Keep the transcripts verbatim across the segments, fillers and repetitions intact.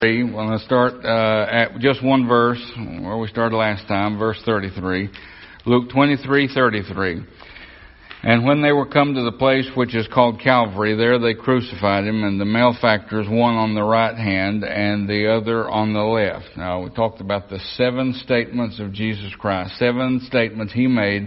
We're going to start uh, at just one verse, where we started last time, verse thirty-three. Luke twenty-three thirty-three. And when they were come to the place which is called Calvary, there they crucified him, and the malefactors, one on the right hand and the other on the left. Now, we talked about the seven statements of Jesus Christ, seven statements he made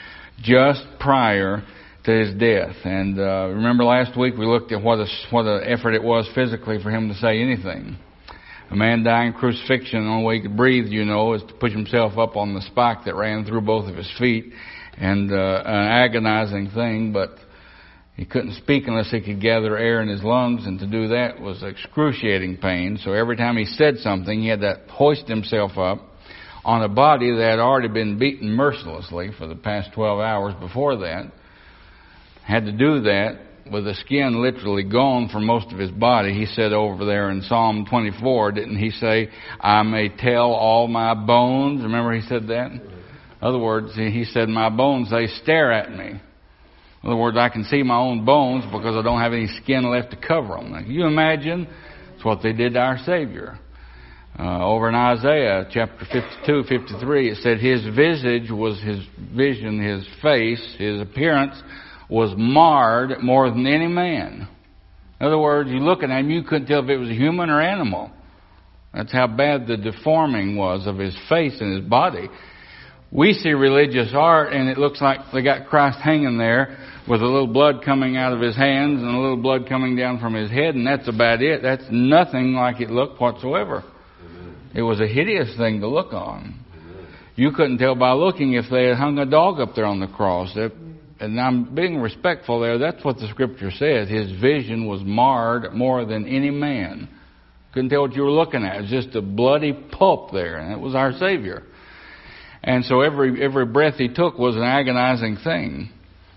just prior to his death. And uh, remember last week we looked at what a, what an effort it was physically for him to say anything. A man dying crucifixion, the only way he could breathe, you know, is to push himself up on the spike that ran through both of his feet. And uh, an agonizing thing, but he couldn't speak unless he could gather air in his lungs, and to do that was excruciating pain. So every time he said something, he had to hoist himself up on a body that had already been beaten mercilessly for the past twelve hours before that. Had to do that with the skin literally gone from most of his body. He said over there in Psalm twenty-four, didn't he say, I may tell all my bones? Remember he said that? In other words, he said, my bones, they stare at me. In other words, I can see my own bones because I don't have any skin left to cover them. Now, can you imagine? That's what they did to our Savior. Uh, over in Isaiah chapter fifty-two, fifty-three, it said his visage was his vision, his face, his appearance was marred more than any man. In other words, you looking at him, you couldn't tell if it was a human or animal. That's how bad the deforming was of his face and his body. We see religious art, and it looks like they got Christ hanging there with a little blood coming out of his hands and a little blood coming down from his head, and that's about it. That's nothing like it looked whatsoever. Amen. It was a hideous thing to look on. Amen. You couldn't tell by looking if they had hung a dog up there on the cross. And I'm being respectful there. That's what the Scripture says. His vision was marred more than any man. Couldn't tell what you were looking at. It was just a bloody pulp there, and it was our Savior. And so every every breath he took was an agonizing thing.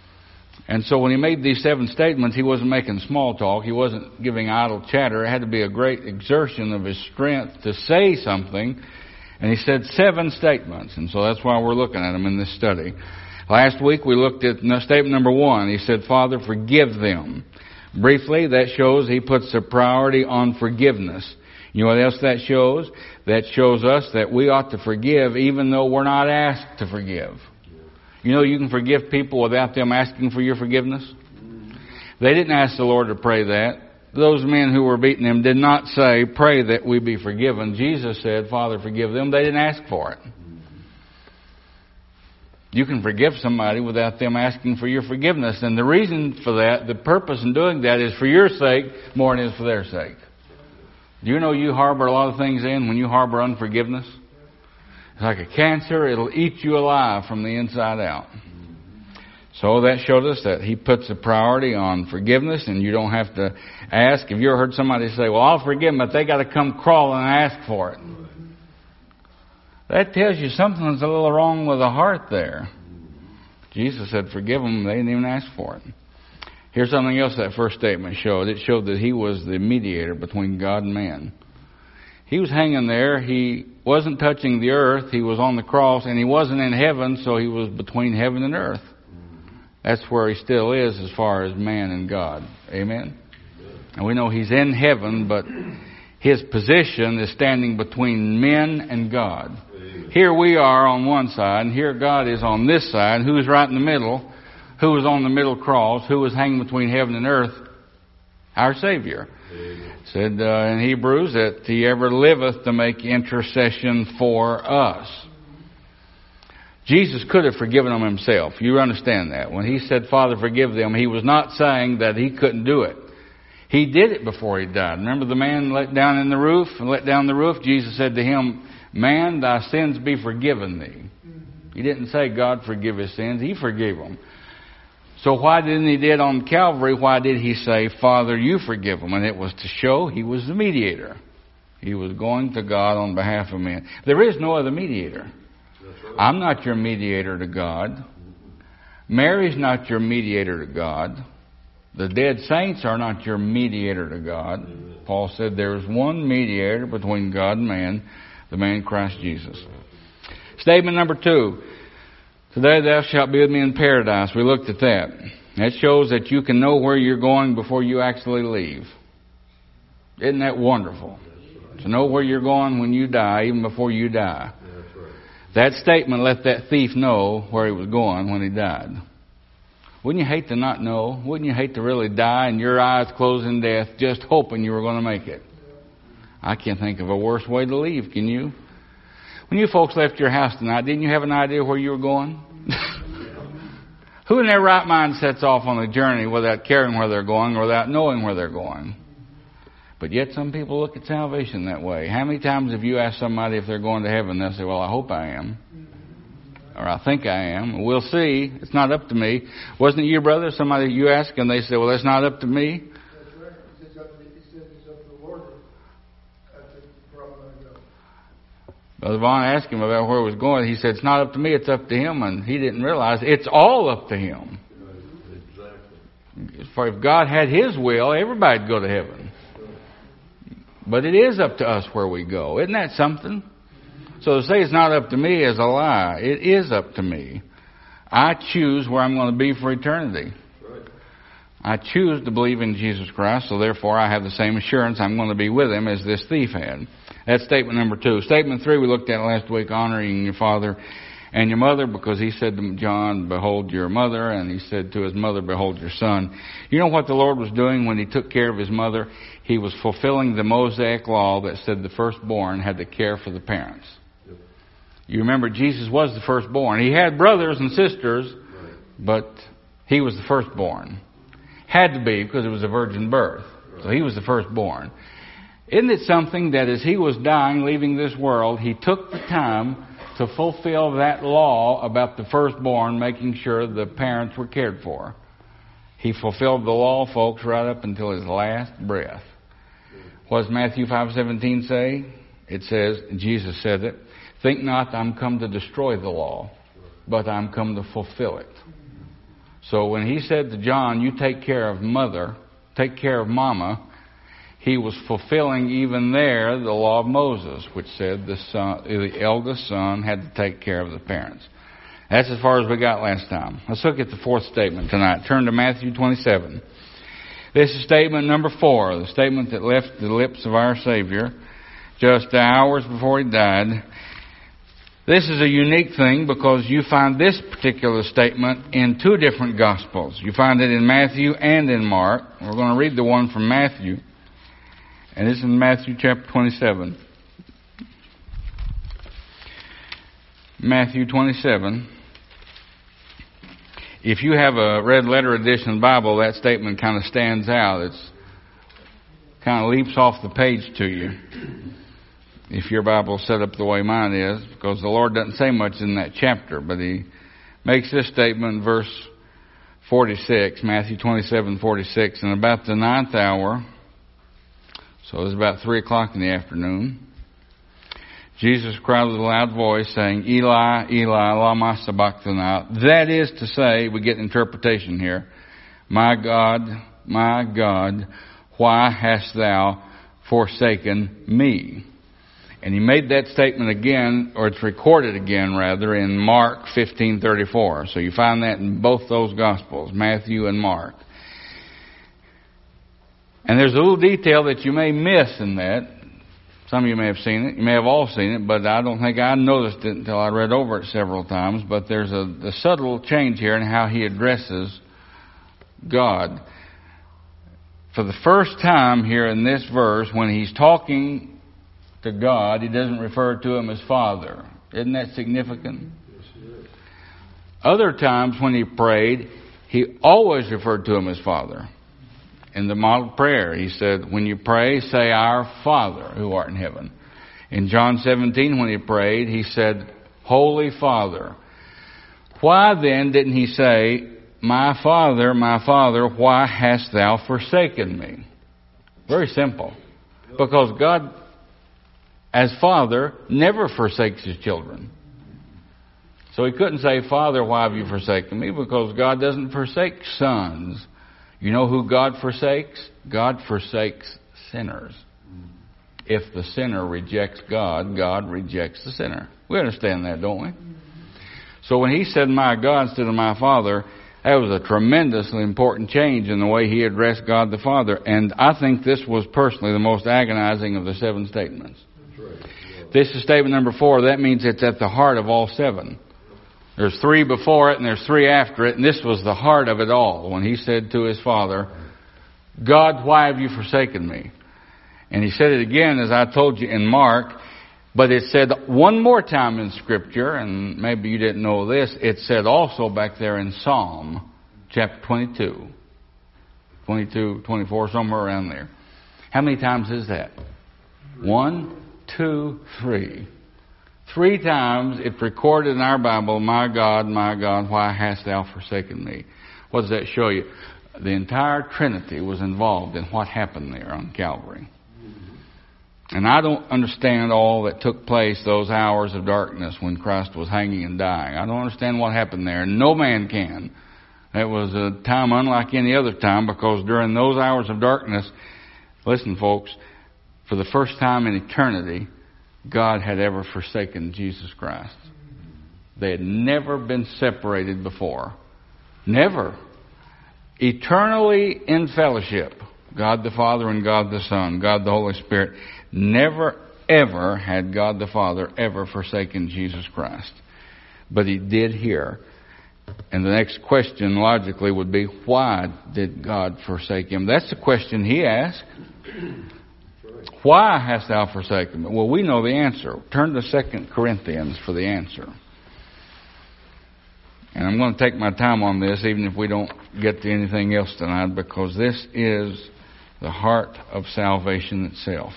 And so when he made these seven statements, he wasn't making small talk. He wasn't giving idle chatter. It had to be a great exertion of his strength to say something. And he said seven statements. And so that's why we're looking at them in this study. Last week we looked at statement number one. He said, Father, forgive them. Briefly, that shows he puts a priority on forgiveness. You know what else that shows? That shows us that we ought to forgive even though we're not asked to forgive. You know, you can forgive people without them asking for your forgiveness. They didn't ask the Lord to pray that. Those men who were beating him did not say, pray that we be forgiven. Jesus said, Father, forgive them. They didn't ask for it. You can forgive somebody without them asking for your forgiveness. And the reason for that, the purpose in doing that is for your sake more than it is for their sake. Do you know you harbor a lot of things in when you harbor unforgiveness? It's like a cancer. It'll eat you alive from the inside out. So that showed us that he puts a priority on forgiveness, and you don't have to ask. Have you ever heard somebody say, well, I'll forgive them, but they got to come crawling and ask for it? That tells you something's a little wrong with the heart there. Jesus said, forgive them. They didn't even ask for it. Here's something else that first statement showed. It showed that he was the mediator between God and man. He was hanging there. He wasn't touching the earth. He was on the cross, and he wasn't in heaven, so he was between heaven and earth. That's where he still is as far as man and God. Amen? And we know he's in heaven, but his position is standing between men and God. Here we are on one side, and here God is on this side. Who's right in the middle? Who was on the middle cross? Who was hanging between heaven and earth? Our Savior. Amen. Said uh, in Hebrews that he ever liveth to make intercession for us. Jesus could have forgiven them himself. You understand that. When he said, Father, forgive them, he was not saying that he couldn't do it. He did it before he died. Remember the man let down in the roof and let down the roof? Jesus said to him, man, thy sins be forgiven thee. He didn't say God forgive his sins. He forgave them. So why didn't he do it on Calvary? Why did he say, Father, you forgive them? And it was to show he was the mediator. He was going to God on behalf of men. There is no other mediator. I'm not your mediator to God. Mary's not your mediator to God. The dead saints are not your mediator to God. Paul said there is one mediator between God and man, the man Christ Jesus. Statement number two. Today thou shalt be with me in paradise. We looked at that. That shows that you can know where you're going before you actually leave. Isn't that wonderful? To know where you're going when you die, even before you die. That statement let that thief know where he was going when he died. Wouldn't you hate to not know? Wouldn't you hate to really die and your eyes closed in death just hoping you were going to make it? I can't think of a worse way to leave, can you? When you folks left your house tonight, didn't you have an idea where you were going? Who in their right mind sets off on a journey without caring where they're going or without knowing where they're going? But yet some people look at salvation that way. How many times have you asked somebody if they're going to heaven? They'll say, well, I hope I am. Or I think I am. We'll see. It's not up to me. Wasn't it your brother? Somebody you asked and they say, well, that's not up to me. That's right. It's up to, he said it's up to the Lord. I said, probably not go. Brother Vaughn asked him about where he was going. He said, it's not up to me, it's up to him. And he didn't realize it's all up to him. Exactly. For if God had His will, everybody'd go to heaven. But it is up to us where we go. Isn't that something? So to say it's not up to me is a lie. It is up to me. I choose where I'm going to be for eternity. I choose to believe in Jesus Christ, so therefore I have the same assurance I'm going to be with Him as this thief had. That's statement number two. Statement three we looked at last week, honoring your father and your mother, because he said to John, behold your mother, and he said to his mother, behold your son. You know what the Lord was doing when He took care of His mother? He was fulfilling the Mosaic law that said the firstborn had to care for the parents. You remember Jesus was the firstborn. He had brothers and sisters, but He was the firstborn. Had to be, because it was a virgin birth. So He was the firstborn. Isn't it something that as He was dying, leaving this world, He took the time to fulfill that law about the firstborn, making sure the parents were cared for? He fulfilled the law, folks, right up until His last breath. What does Matthew five seventeen say? It says, Jesus said it, think not I'm come to destroy the law, but I'm come to fulfill it. So when He said to John, you take care of mother, take care of mama, He was fulfilling even there the law of Moses, which said the son, the eldest son had to take care of the parents. That's as far as we got last time. Let's look at the fourth statement tonight. Turn to Matthew twenty-seven. This is statement number four, the statement that left the lips of our Savior just hours before He died. This is a unique thing because you find this particular statement in two different Gospels. You find it in Matthew and in Mark. We're going to read the one from Matthew. And this is in Matthew chapter twenty-seven. Matthew twenty-seven. If you have a red letter edition Bible, that statement kind of stands out. It's kind of leaps off the page to you. If your Bible's set up the way mine is, because the Lord doesn't say much in that chapter, but He makes this statement in verse forty-six, Matthew twenty-seven, forty-six, and about the ninth hour, so it was about three o'clock in the afternoon, Jesus cried with a loud voice, saying, Eli, Eli, lama sabachthani. That is to say, we get interpretation here, my God, my God, why hast thou forsaken me? And He made that statement again, or it's recorded again, rather, in Mark fifteen thirty-four. So you find that in both those Gospels, Matthew and Mark. And there's a little detail that you may miss in that. Some of you may have seen it. You may have all seen it, but I don't think I noticed it until I read over it several times. But there's a, a subtle change here in how He addresses God. For the first time here in this verse, when He's talking to God, He doesn't refer to Him as Father. Isn't that significant? Yes, it is. Other times when He prayed, He always referred to Him as Father. In the model prayer, He said, when you pray, say, Our Father who art in heaven. In John seventeen, when He prayed, He said, Holy Father. Why then didn't He say, My Father, my Father, why hast thou forsaken me? Very simple. Because God, as Father, never forsakes His children. So He couldn't say, Father, why have you forsaken me? Because God doesn't forsake sons. You know who God forsakes? God forsakes sinners. If the sinner rejects God, God rejects the sinner. We understand that, don't we? So when He said, my God, instead of my Father, That was a tremendously important change in the way he addressed God the Father. And I think this was personally the most agonizing of the seven statements. That's right. Yeah. This is statement number four. That means it's at the heart of all seven. There's three before it and there's three after it. And this was the heart of it all when he said to his Father, God, why have you forsaken me? And he said it again, as I told you, in Mark. But it said one more time in Scripture, and maybe you didn't know this, it said also back there in Psalm chapter twenty-two. twenty-two, twenty-four, somewhere around there. How many times is that? One, two, three. Three times it's recorded in our Bible, my God, my God, why hast thou forsaken me? What does that show you? The entire Trinity was involved in what happened there on Calvary. And I don't understand all that took place those hours of darkness when Christ was hanging and dying. I don't understand what happened there. No man can. It was a time unlike any other time, because during those hours of darkness, listen folks, for the first time in eternity, God had ever forsaken Jesus Christ. They had never been separated before. Never. Eternally in fellowship. God the Father and God the Son, God the Holy Spirit. Never, ever had God the Father ever forsaken Jesus Christ. But He did here. And the next question, logically, would be, why did God forsake Him? That's the question He asked. Why hast thou forsaken me? Well, we know the answer. Turn to Second Corinthians for the answer. And I'm going to take my time on this, even if we don't get to anything else tonight, because this is the heart of salvation itself.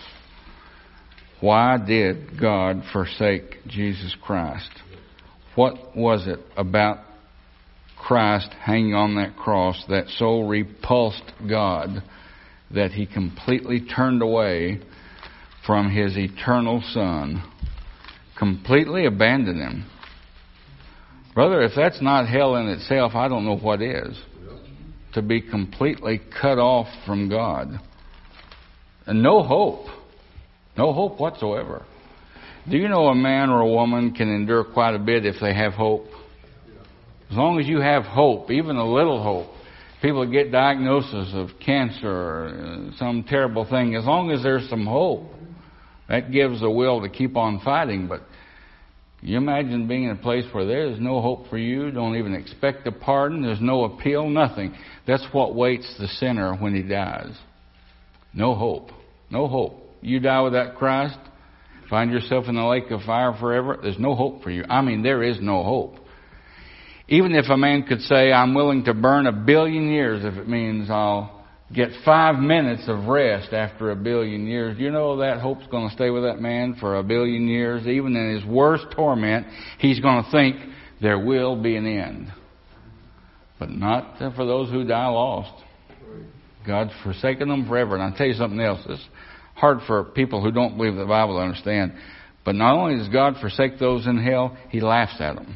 Why did God forsake Jesus Christ? What was it about Christ hanging on that cross that so repulsed God that He completely turned away from His eternal Son? Completely abandoned Him. Brother, if that's not hell in itself, I don't know what is. To be completely cut off from God. And no hope. No hope whatsoever. Do you know a man or a woman can endure quite a bit if they have hope? As long as you have hope, even a little hope. People get diagnoses of cancer or some terrible thing. As long as there's some hope, that gives the will to keep on fighting. But you imagine being in a place where there is no hope for you, don't even expect a pardon, there's no appeal, nothing. That's what waits the sinner when he dies. No hope. No hope. You die without Christ, find yourself in the lake of fire forever, there's no hope for you. I mean, there is no hope. Even if a man could say, I'm willing to burn a billion years if it means I'll get five minutes of rest after a billion years, you know that hope's going to stay with that man for a billion years. Even in his worst torment, he's going to think there will be an end. But not for those who die lost. God's forsaken them forever. And I'll tell you something else. It's hard for people who don't believe the Bible to understand. But not only does God forsake those in hell, He laughs at them.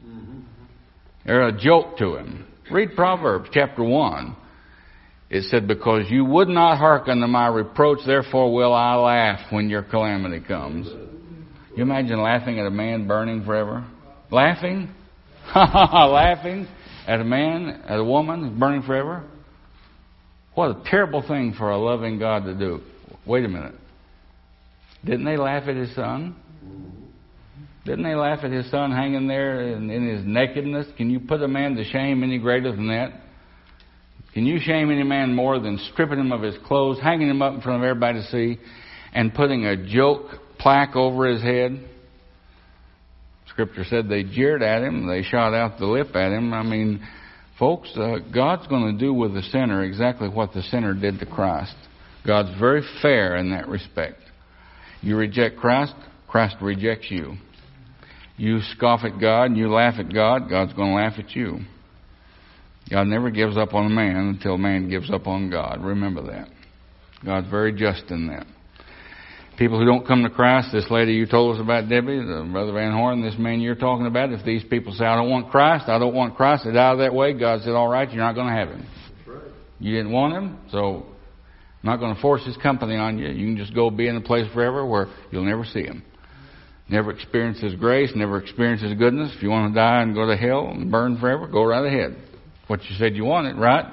They're a joke to Him. Read Proverbs chapter one. It said, because you would not hearken to my reproach, therefore will I laugh when your calamity comes. You imagine laughing at a man burning forever? Laughing? Laughing at a man, at a woman burning forever? What a terrible thing for a loving God to do. Wait a minute. Didn't they laugh at His Son? Didn't they laugh at His Son hanging there in, in His nakedness? Can you put a man to shame any greater than that? Can you shame any man more than stripping him of his clothes, hanging him up in front of everybody to see, and putting a joke plaque over his head? Scripture said they jeered at Him. They shot out the lip at Him. I mean, folks, uh, God's going to do with the sinner exactly what the sinner did to Christ. God's very fair in that respect. You reject Christ, Christ rejects you. You scoff at God and you laugh at God, God's going to laugh at you. God never gives up on a man until man gives up on God. Remember that. God's very just in that. People who don't come to Christ, this lady you told us about, Debbie, the Brother Van Horn, this man you're talking about, if these people say, I don't want Christ, I don't want Christ, they die that way, God said, all right, you're not going to have Him. That's right. You didn't want Him, so I'm not going to force His company on you. You can just go be in a place forever where you'll never see Him. Never experience His grace, never experience His goodness. If you want to die and go to hell and burn forever, go right ahead. what you said you wanted, right?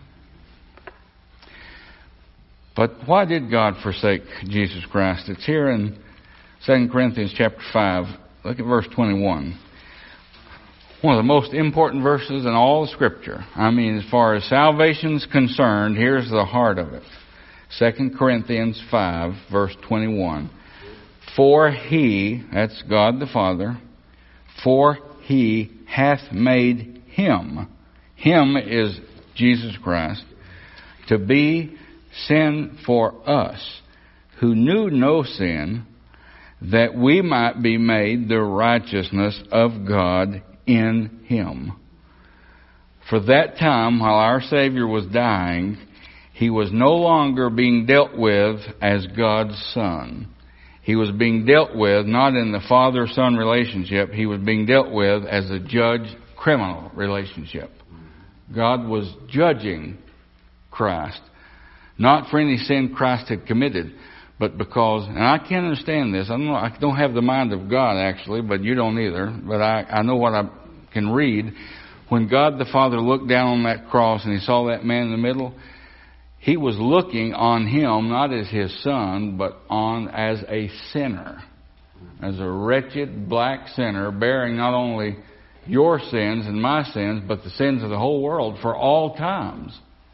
But why did God forsake Jesus Christ? It's here in Second Corinthians chapter five. Look at verse twenty-one. One of the most important verses in all of Scripture. I mean, as far as salvation's concerned, here's the heart of it. Second Corinthians five, verse twenty-one. For He, that's God the Father, for He hath made Him, Him is Jesus Christ, to be sin for us, who knew no sin, that we might be made the righteousness of God in Him. For that time, while our Savior was dying, He was no longer being dealt with as God's Son. He was being dealt with not in the father-son relationship. He was being dealt with as a judge-criminal relationship. God was judging Christ. Not for any sin Christ had committed, but because, and I can't understand this. I don't know, I don't have the mind of God actually, but you don't either. But I, I know what I can read. When God the Father looked down on that cross and He saw that man in the middle, He was looking on him not as His son, but on as a sinner, as a wretched black sinner, bearing not only your sins and my sins, but the sins of the whole world for all times.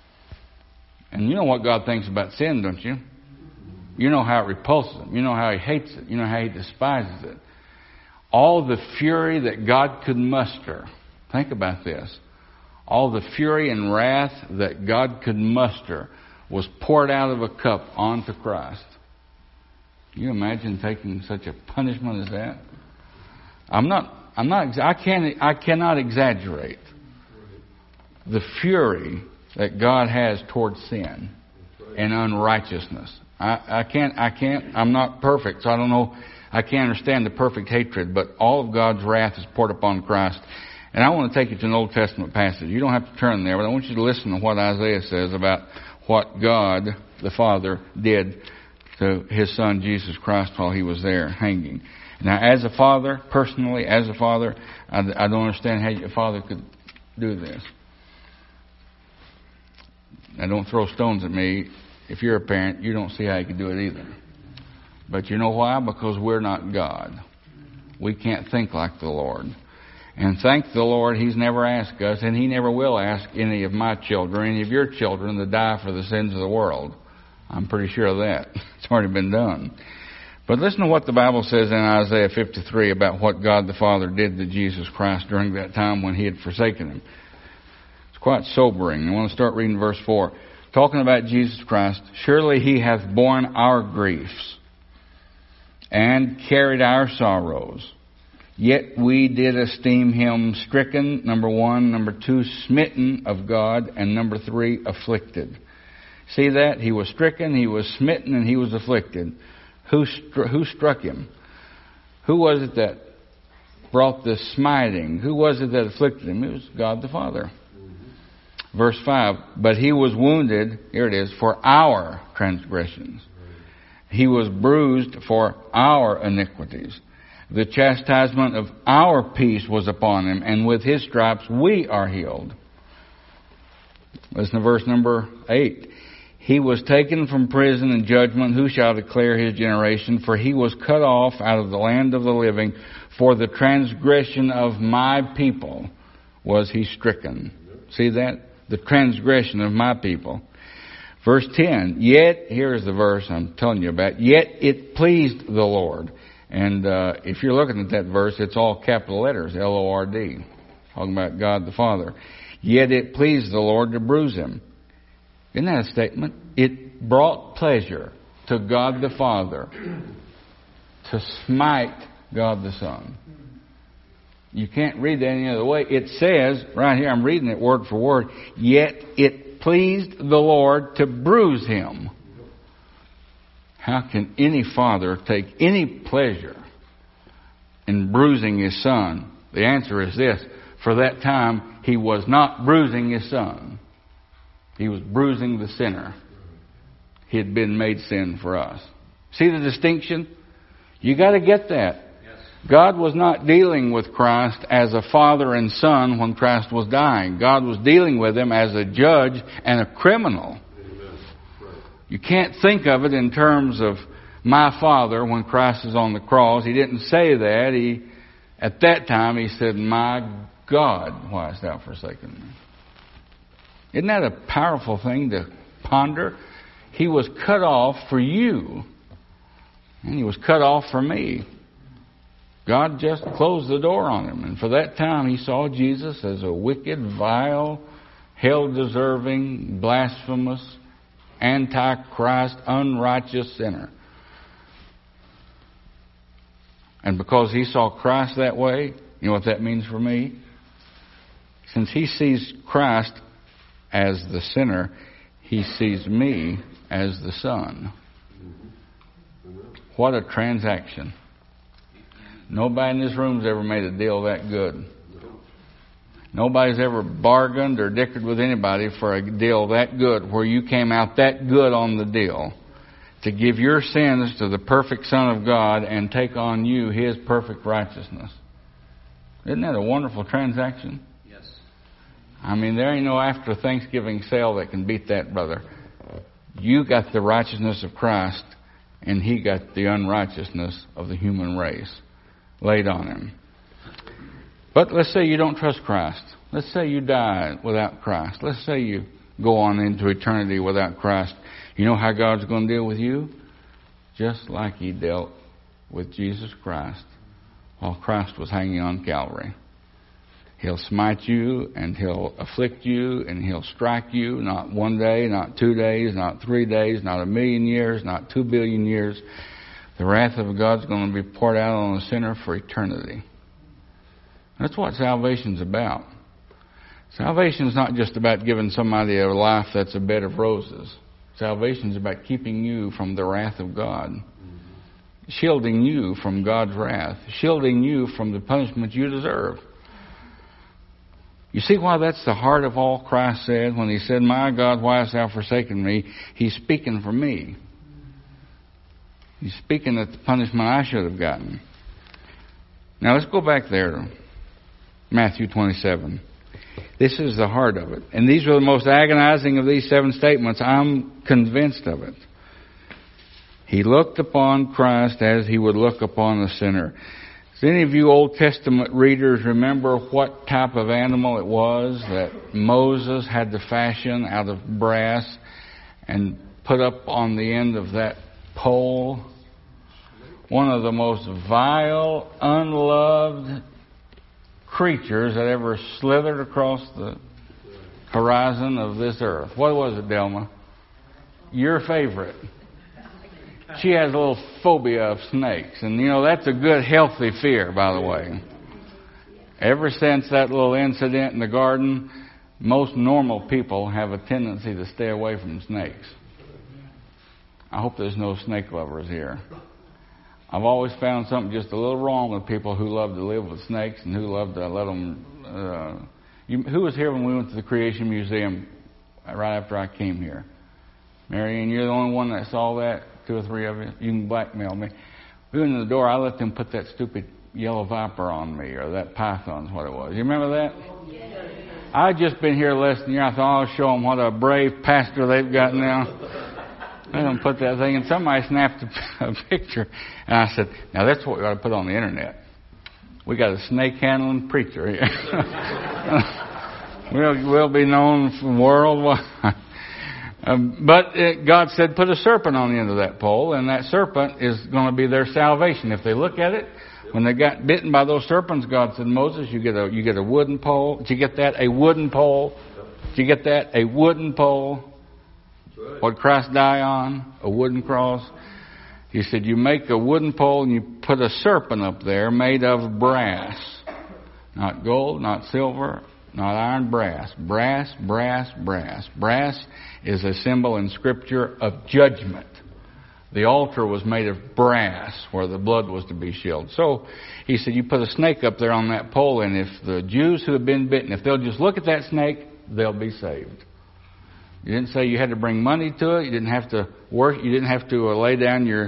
And you know what God thinks about sin, don't you? You know how it repulses Him. You know how He hates it. You know how He despises it. All the fury that God could muster. Think about this. All the fury and wrath that God could muster was poured out of a cup onto Christ. Can you imagine taking such a punishment as that? I'm not, I'm not, I can't, I cannot exaggerate the fury that God has towards sin and unrighteousness. I, I can't, I can't, I'm not perfect, so I don't know, I can't understand the perfect hatred, but all of God's wrath is poured upon Christ. And I want to take you to an Old Testament passage. You don't have to turn there, but I want you to listen to what Isaiah says about what God, the Father, did to His Son, Jesus Christ, while He was there hanging. Now, as a father, personally, as a father, I, I don't understand how a father could do this. Now, don't throw stones at me. If you're a parent, you don't see how you could do it either. But you know why? Because we're not God. We can't think like the Lord. And thank the Lord, He's never asked us, and He never will ask any of my children, any of your children, to die for the sins of the world. I'm pretty sure of that. It's already been done. But listen to what the Bible says in Isaiah fifty-three about what God the Father did to Jesus Christ during that time when He had forsaken Him. It's quite sobering. I want to start reading verse four. Talking about Jesus Christ, surely He hath borne our griefs and carried our sorrows. Yet we did esteem Him stricken, number one. Number two, smitten of God. And number three, afflicted. See that? He was stricken, He was smitten, and He was afflicted. Who, stru- who struck Him? Who was it that brought the smiting? Who was it that afflicted Him? It was God the Father. Mm-hmm. Verse five, but He was wounded, here it is, for our transgressions. He was bruised for our iniquities. The chastisement of our peace was upon Him, and with His stripes we are healed. Listen to verse number eight. He was taken from prison and judgment. Who shall declare His generation? For He was cut off out of the land of the living. For the transgression of my people was He stricken. See that? The transgression of my people. Verse ten. Yet, here's the verse I'm telling you about. Yet it pleased the Lord. And uh, if you're looking at that verse, it's all capital letters, L O R D. Talking about God the Father. Yet it pleased the Lord to bruise Him. Isn't that a statement? It brought pleasure to God the Father to smite God the Son. You can't read that any other way. It says, right here, I'm reading it word for word, yet it pleased the Lord to bruise Him. How can any father take any pleasure in bruising his son? The answer is this. For that time, He was not bruising His Son. He was bruising the sinner. He had been made sin for us. See the distinction? You got to get that. Yes. God was not dealing with Christ as a father and son when Christ was dying. God was dealing with him as a judge and a criminal. You can't think of it in terms of my Father when Christ is on the cross. He didn't say that. He, at that time, he said, my God, why hast thou forsaken me? Isn't that a powerful thing to ponder? He was cut off for you. And he was cut off for me. God just closed the door on him. And for that time, he saw Jesus as a wicked, vile, hell-deserving, blasphemous, anti-Christ, unrighteous sinner. And because he saw Christ that way, you know what that means for me? Since he sees Christ as the sinner, he sees me as the son. What a transaction. Nobody in this room's ever made a deal that good. Nobody's ever bargained or dickered with anybody for a deal that good, where you came out that good on the deal to give your sins to the perfect Son of God and take on you his perfect righteousness. Isn't that a wonderful transaction? Yes. I mean, there ain't no after Thanksgiving sale that can beat that, brother. You got the righteousness of Christ, and he got the unrighteousness of the human race laid on him. But let's say you don't trust Christ. Let's say you die without Christ. Let's say you go on into eternity without Christ. You know how God's going to deal with you? Just like he dealt with Jesus Christ while Christ was hanging on Calvary. He'll smite you, and he'll afflict you, and he'll strike you, not one day, not two days, not three days, not a million years, not two billion years. The wrath of God's going to be poured out on the sinner for eternity. That's what salvation's about. Salvation's not just about giving somebody a life that's a bed of roses. Salvation's about keeping you from the wrath of God. Shielding you from God's wrath. Shielding you from the punishment you deserve. You see why that's the heart of all Christ said when he said, my God, why hast thou forsaken me? He's speaking for me. He's speaking at the punishment I should have gotten. Now let's go back there to Matthew twenty-seven. This is the heart of it. And these are the most agonizing of these seven statements. I'm convinced of it. He looked upon Christ as he would look upon a sinner. Does any of you Old Testament readers remember what type of animal it was that Moses had to fashion out of brass and put up on the end of that pole? One of the most vile, unloved creatures that ever slithered across the horizon of this earth. What was it, Delma? Your favorite. She has a little phobia of snakes. And, you know, that's a good, healthy fear, by the way. Ever since that little incident in the garden, most normal people have a tendency to stay away from snakes. I hope there's no snake lovers here. I've always found something just a little wrong with people who love to live with snakes and who love to let them... Uh, you, who was here when we went to the Creation Museum right after I came here? Marianne, you're the only one that saw that? Two or three of you? You can blackmail me. We went in the door, I let them put that stupid yellow viper on me, or that python's what it was. You remember that? I'd just been here less than a year. I thought, I'll show them what a brave pastor they've got now. Let them put that thing, and somebody snapped a, a picture. And I said, now that's what we ought to put on the internet. We got a snake-handling preacher here. we'll, we'll be known worldwide. Um, but it, God said, put a serpent on the end of that pole, and that serpent is going to be their salvation. If they look at it, when they got bitten by those serpents, God said, Moses, you get a you get a wooden pole. Did you get that? A wooden pole. Did you get that? A wooden pole. What Christ died on? A wooden cross. He said, you make a wooden pole and you put a serpent up there made of brass. Not gold, not silver, not iron, brass. Brass, brass, brass. Brass is a symbol in Scripture of judgment. The altar was made of brass where the blood was to be shed. So he said, you put a snake up there on that pole, and if the Jews who have been bitten, if they'll just look at that snake, they'll be saved. You didn't say you had to bring money to it. You didn't have to work. You didn't have to uh, lay down your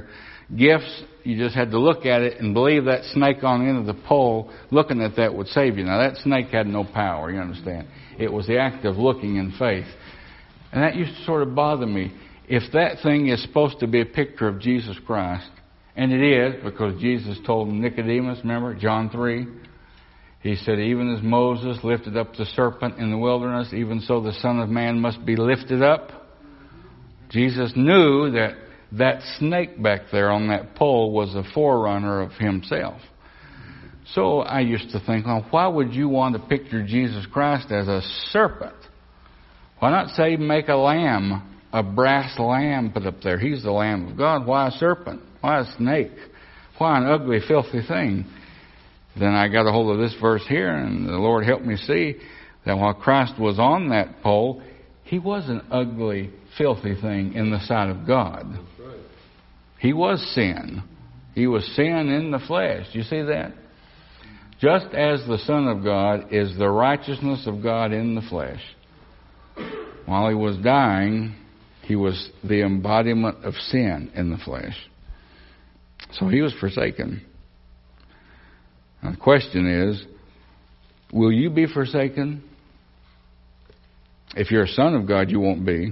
gifts, you just had to look at it and believe that snake on the end of the pole, looking at that would save you. Now, that snake had no power, you understand. It was the act of looking in faith. And that used to sort of bother me. If that thing is supposed to be a picture of Jesus Christ, and it is, because Jesus told Nicodemus, remember, John three, he said, even as Moses lifted up the serpent in the wilderness, even so the Son of Man must be lifted up. Jesus knew that that snake back there on that pole was a forerunner of himself. So I used to think, well, why would you want to picture Jesus Christ as a serpent? Why not say make a lamb, a brass lamb put up there? He's the Lamb of God. Why a serpent? Why a snake? Why an ugly, filthy thing? Then I got a hold of this verse here, and the Lord helped me see that while Christ was on that pole, he was an ugly, filthy thing in the sight of God. That's right. He was sin. He was sin in the flesh. You see that? Just as the Son of God is the righteousness of God in the flesh. While he was dying, he was the embodiment of sin in the flesh. So he was forsaken. Now the question is, will you be forsaken? If you're a son of God, you won't be.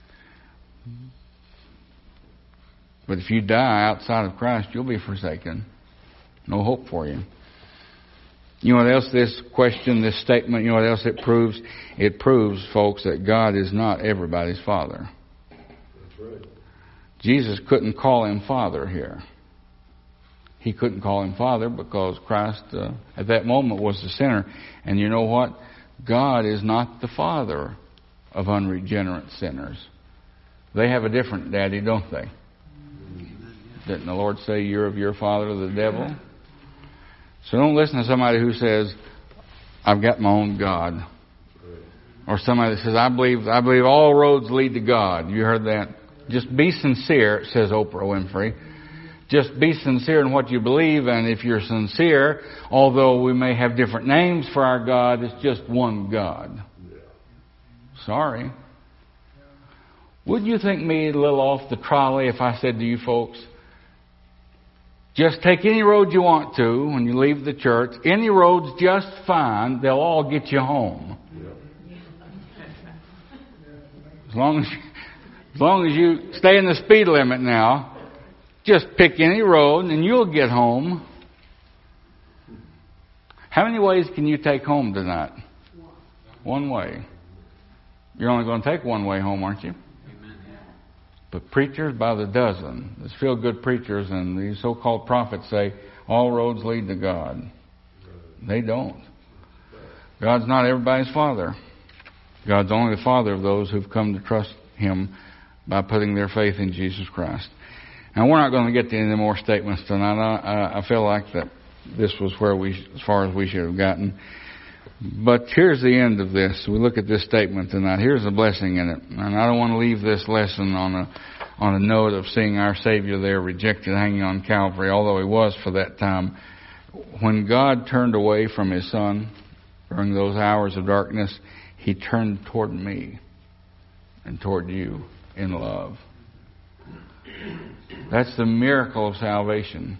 But if you die outside of Christ, you'll be forsaken. No hope for you. You know what else this question, this statement, you know what else it proves? It proves, folks, that God is not everybody's Father. That's right. Jesus couldn't call him Father here. He couldn't call him Father because Christ, uh, at that moment, was the sinner. And you know what? God is not the Father of unregenerate sinners. They have a different daddy, don't they? Didn't the Lord say, you're of your father, the devil? So don't listen to somebody who says, I've got my own God. Or somebody that says, I believe I believe all roads lead to God. You heard that? Just be sincere, says Oprah Winfrey. Just be sincere in what you believe, and if you're sincere, although we may have different names for our God, it's just one God. Sorry. Would you think me a little off the trolley if I said to you folks, just take any road you want to when you leave the church. Any road's just fine. They'll all get you home. As long as, as long as you stay in the speed limit now, just pick any road and you'll get home. How many ways can you take home tonight? One way. You're only going to take one way home, aren't you? But preachers by the dozen, these feel-good preachers and these so-called prophets say, all roads lead to God. They don't. God's not everybody's Father. God's only the Father of those who've come to trust Him by putting their faith in Jesus Christ. Now, we're not going to get to any more statements tonight. I, I feel like that this was where we, as far as we should have gotten. But here's the end of this. We look at this statement tonight. Here's the blessing in it. And I don't want to leave this lesson on a on a note of seeing our Savior there rejected, hanging on Calvary, although He was for that time. When God turned away from His Son during those hours of darkness, He turned toward me and toward you in love. That's the miracle of salvation.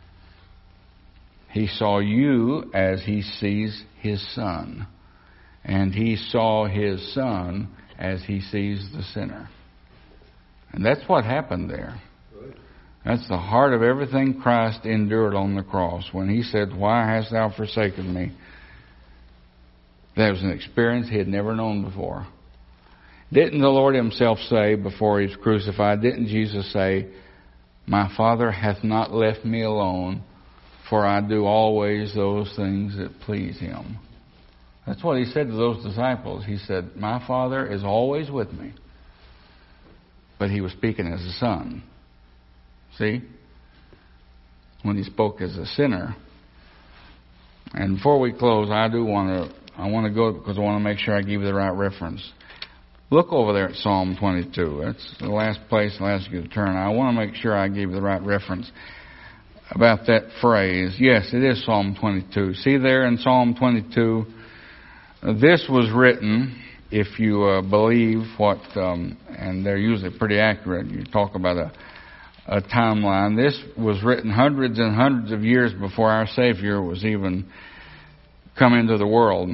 He saw you as He sees His Son. And He saw His Son as He sees the sinner. And that's what happened there. That's the heart of everything Christ endured on the cross. When He said, why hast thou forsaken me? That was an experience He had never known before. Didn't the Lord Himself say before He was crucified, didn't Jesus say, my Father hath not left me alone, for I do always those things that please Him. That's what He said to those disciples. He said, my Father is always with me. But He was speaking as a son. See? When He spoke as a sinner. And before we close, I do want to, I want to go because I want to make sure I give you the right reference. Look over there at Psalm twenty-two. That's the last place I'll ask you to turn. I want to make sure I give you the right reference about that phrase. Yes, it is Psalm twenty-two. See there in Psalm twenty-two, this was written, if you uh, believe what, um, and they're usually pretty accurate. You talk about a, a timeline. This was written hundreds and hundreds of years before our Savior was even come into the world.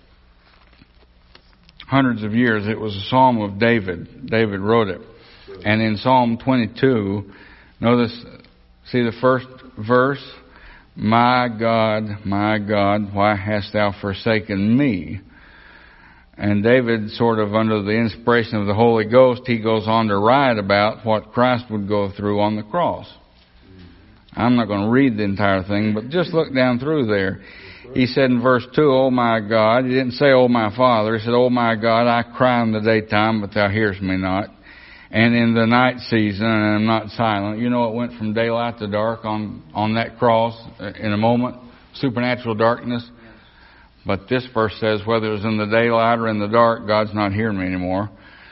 Hundreds of years. It was a Psalm of David. David wrote it. And in Psalm twenty-two, notice, see the first verse? My God, my God, why hast thou forsaken me? And David, sort of under the inspiration of the Holy Ghost, he goes on to write about what Christ would go through on the cross. I'm not going to read the entire thing, but just look down through there. He said in verse two, "Oh my God," he didn't say, "Oh my Father." He said, "Oh my God, I cry in the daytime, but thou hearest me not. And in the night season, and I'm not silent." You know, it went from daylight to dark on, on that cross in a moment. Supernatural darkness. But this verse says, whether it's in the daylight or in the dark, God's not hearing me anymore.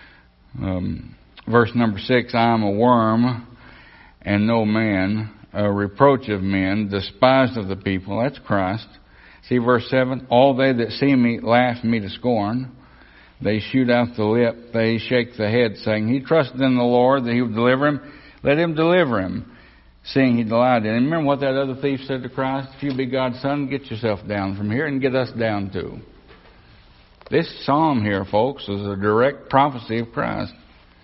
Um, verse number six, "I am a worm and no man, a reproach of men, despised of the people." That's Christ. See verse seven, "All they that see me laugh me to scorn. They shoot out the lip, they shake the head, saying, He trusted in the Lord that He would deliver him. Let Him deliver him, seeing He delighted in him." Remember what that other thief said to Christ? "If you be God's son, get yourself down from here and get us down too." This psalm here, folks, is a direct prophecy of Christ.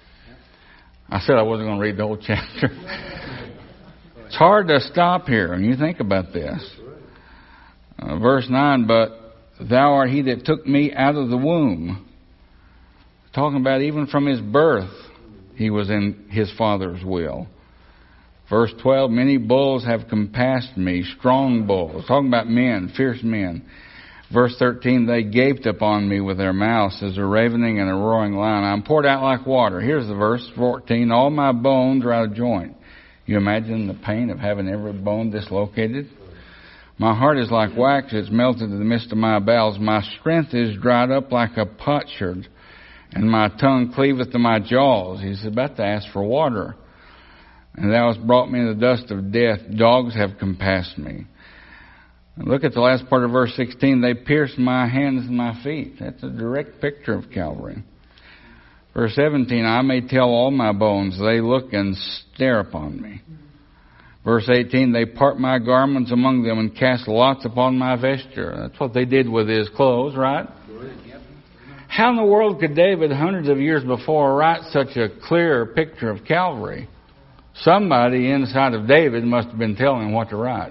I said I wasn't going to read the whole chapter. It's hard to stop here when you think about this. Uh, verse nine, "But thou art He that took me out of the womb." Talking about even from his birth, he was in his Father's will. Verse twelve, "Many bulls have compassed me," strong bulls. Talking about men, fierce men. Verse thirteen, "They gaped upon me with their mouths as a ravening and a roaring lion. I'm poured out like water." Here's the verse, fourteen, "All my bones are out of joint." You imagine the pain of having every bone dislocated? "My heart is like wax, it's melted in the midst of my bowels. My strength is dried up like a potsherd, and my tongue cleaveth to my jaws." He's about to ask for water. "And thou hast brought me in the dust of death. Dogs have compassed me." And look at the last part of verse sixteen. "They pierced my hands and my feet." That's a direct picture of Calvary. Verse seventeen, "I may tell all my bones. They look and stare upon me." Verse eighteen, "They part my garments among them and cast lots upon my vesture." That's what they did with his clothes, right? How in the world could David, hundreds of years before, write such a clear picture of Calvary? Somebody inside of David must have been telling him what to write.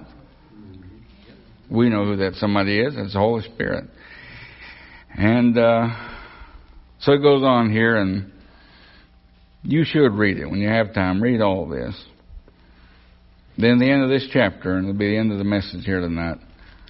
We know who that somebody is. It's the Holy Spirit. And uh, so it goes on here, and you should read it when you have time. Read all this. Then the end of this chapter, and it'll be the end of the message here tonight,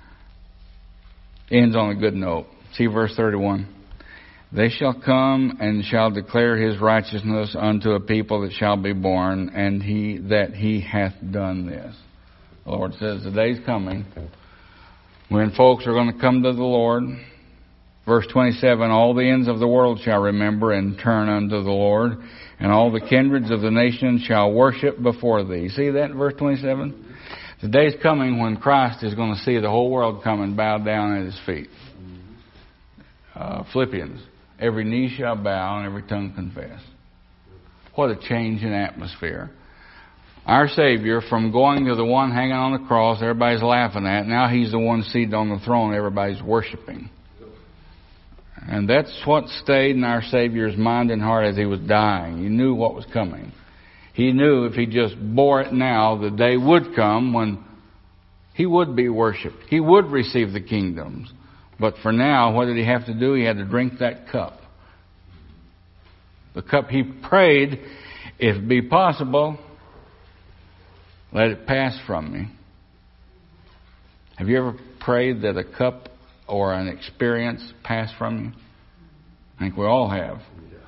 ends on a good note. See verse thirty-one. "They shall come and shall declare His righteousness unto a people that shall be born, and he that He hath done this." The Lord says the day's coming when folks are going to come to the Lord. Verse twenty-seven, "All the ends of the world shall remember and turn unto the Lord, and all the kindreds of the nations shall worship before Thee." See that in verse twenty-seven? The day's coming when Christ is going to see the whole world come and bow down at His feet. Uh, Philippians. "Every knee shall bow and every tongue confess." What a change in atmosphere. Our Savior, from going to the one hanging on the cross everybody's laughing at, now He's the one seated on the throne everybody's worshiping. And that's what stayed in our Savior's mind and heart as He was dying. He knew what was coming. He knew if He just bore it now, the day would come when He would be worshipped. He would receive the kingdoms. But for now, what did He have to do? He had to drink that cup. The cup He prayed, if it be possible, let it pass from me. Have you ever prayed that a cup or an experience pass from you? I think we all have.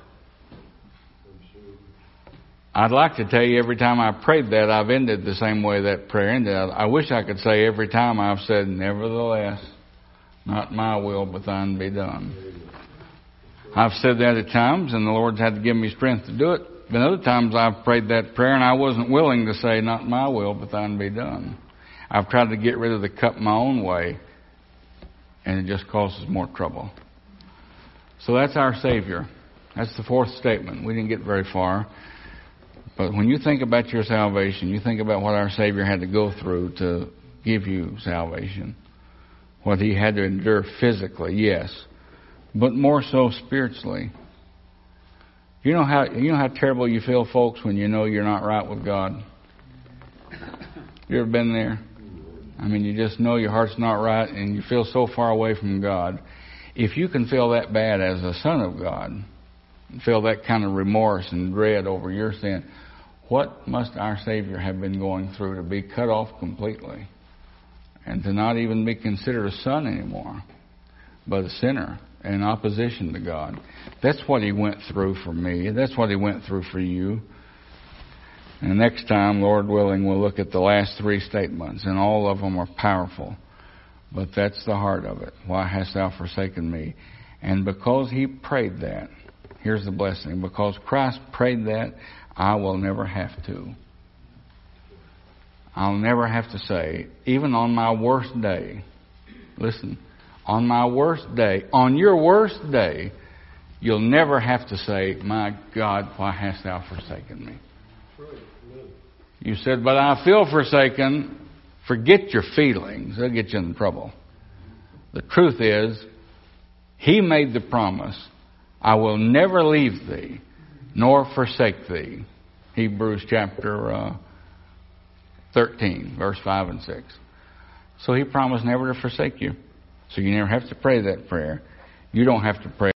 I'd like to tell you every time I prayed that, I've ended the same way that prayer ended. I wish I could say every time I've said, "Nevertheless, not my will, but thine be done." I've said that at times, and the Lord's had to give me strength to do it. But other times I've prayed that prayer, and I wasn't willing to say, "Not my will, but thine be done." I've tried to get rid of the cup my own way, and it just causes more trouble. So that's our Savior. That's the fourth statement. We didn't get very far. But when you think about your salvation, you think about what our Savior had to go through to give you salvation. What He had to endure physically, yes, but more so spiritually. You know how you know how terrible you feel, folks, when you know you're not right with God? You ever been there? I mean, you just know your heart's not right and you feel so far away from God. If you can feel that bad as a son of God, feel that kind of remorse and dread over your sin, what must our Savior have been going through to be cut off completely and to not even be considered a son anymore, but a sinner in opposition to God? That's what He went through for me. That's what He went through for you. And next time, Lord willing, we'll look at the last three statements, and all of them are powerful. But that's the heart of it. Why hast thou forsaken me? And because He prayed that, here's the blessing. Because Christ prayed that, I will never have to. I'll never have to say, even on my worst day, listen, on my worst day, on your worst day, you'll never have to say, my God, why hast thou forsaken me? You said, but I feel forsaken. Forget your feelings. They'll get you in trouble. The truth is, He made the promise, I will never leave thee, nor forsake thee. Hebrews chapter uh, thirteen, verse five and six. So He promised never to forsake you. So you never have to pray that prayer. You don't have to pray